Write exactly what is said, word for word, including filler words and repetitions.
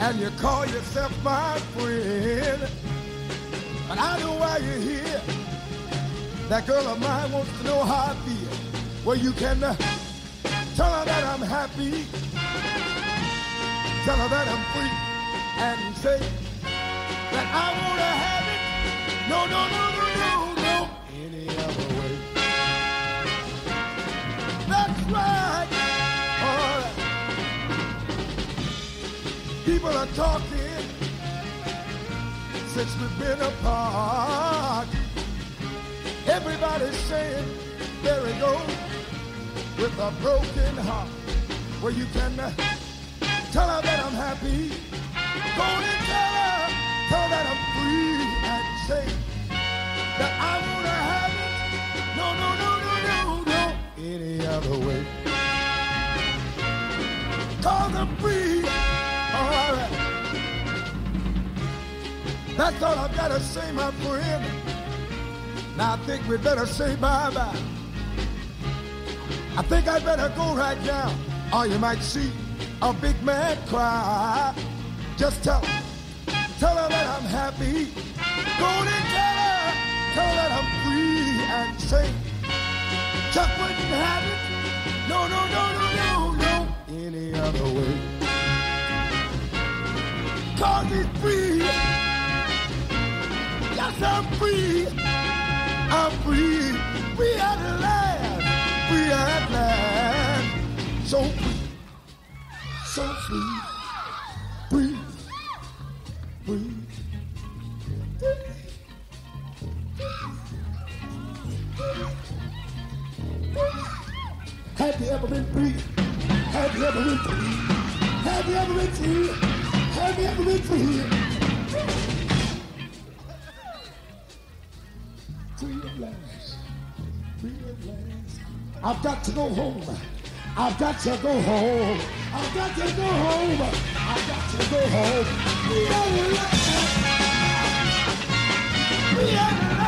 and you call yourself my friend. But I know why you're here. That girl of mine wants to know how I feel. Well, you can uh, tell her that I'm happy. Tell her that I'm free. And say that I want to have it. No, no, no, no, no, no. Any other way. That's right. All right. People are talking since we've been apart. Everybody's saying, there we go, with a broken heart. Well, you can uh, tell her that I'm happy. Go on and tell her, tell her that I'm free, and say that I want to have it. No, no, no, no, no, no, any other way. Cause I'm free. All right. That's all I've got to say, my friend. Now I think we better say bye-bye. I think I better go right now, or you might see a big man cry. Just tell her, tell her that I'm happy. Go on and tell her, tell her that I'm free, and say, Chuck wouldn't have it. No, no, no, no, no, no, any other way. Cause he's free. Yes, I'm free. I'm free. Free at last. Free at last. So free. So free. Free. Free. Have you ever been free? Have you ever been free? Have you ever been free? Have you ever been free? Free at last. Free at last. I've got to go home. I've got to go home. I've got to go home. I've got to go home. Free at last. Free at last.